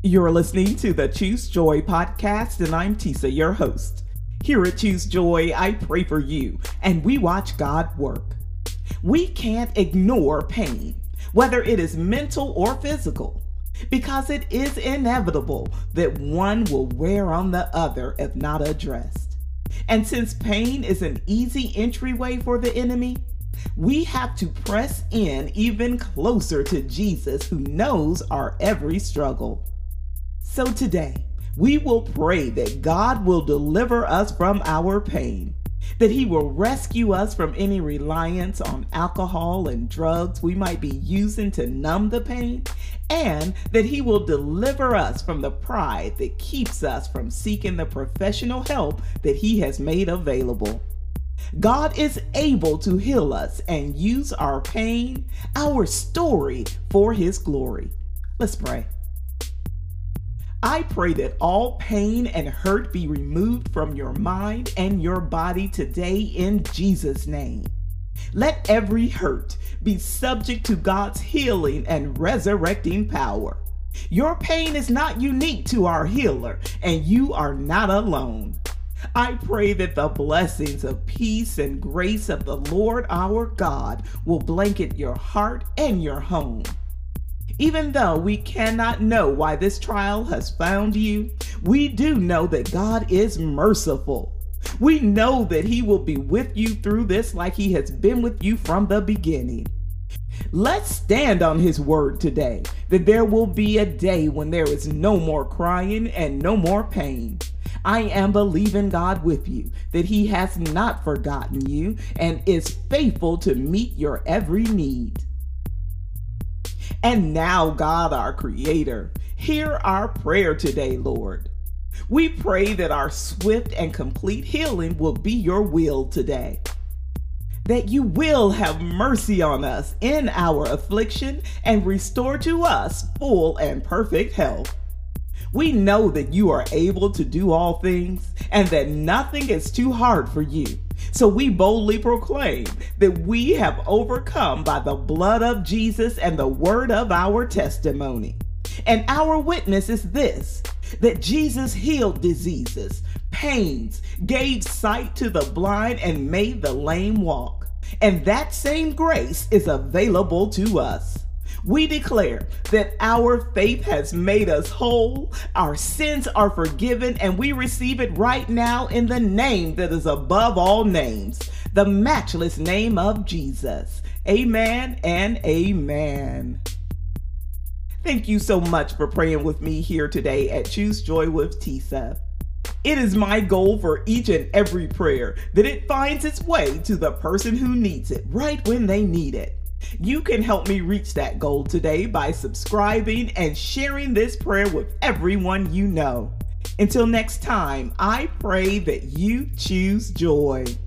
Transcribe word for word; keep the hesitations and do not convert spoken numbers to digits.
You're listening to the Choose Joy podcast, and I'm Tisa, your host. Here at Choose Joy, I pray for you, and we watch God work. We can't ignore pain, whether it is mental or physical, because it is inevitable that one will wear on the other if not addressed. And since pain is an easy entryway for the enemy, we have to press in even closer to Jesus, who knows our every struggle. So today, we will pray that God will deliver us from our pain, that He will rescue us from any reliance on alcohol and drugs we might be using to numb the pain, and that He will deliver us from the pride that keeps us from seeking the professional help that He has made available. God is able to heal us and use our pain, our story, for His glory. Let's pray. I pray that all pain and hurt be removed from your mind and your body today in Jesus' name. Let every hurt be subject to God's healing and resurrecting power. Your pain is not unique to our healer, and you are not alone. I pray that the blessings of peace and grace of the Lord our God will blanket your heart and your home. Even though we cannot know why this trial has found you, we do know that God is merciful. We know that He will be with you through this like He has been with you from the beginning. Let's stand on His word today, that there will be a day when there is no more crying and no more pain. I am believing God with you, that He has not forgotten you and is faithful to meet your every need. And now, God, our Creator, hear our prayer today, Lord. We pray that our swift and complete healing will be your will today. That you will have mercy on us in our affliction and restore to us full and perfect health. We know that you are able to do all things and that nothing is too hard for you. So we boldly proclaim that we have overcome by the blood of Jesus and the word of our testimony. And our witness is this, that Jesus healed diseases, pains, gave sight to the blind, and made the lame walk. And that same grace is available to us. We declare that our faith has made us whole, our sins are forgiven, and we receive it right now in the name that is above all names, the matchless name of Jesus. Amen and amen. Thank you so much for praying with me here today at Choose Joy with Tisa. It is my goal for each and every prayer that it finds its way to the person who needs it right when they need it. You can help me reach that goal today by subscribing and sharing this prayer with everyone you know. Until next time, I pray that you choose joy.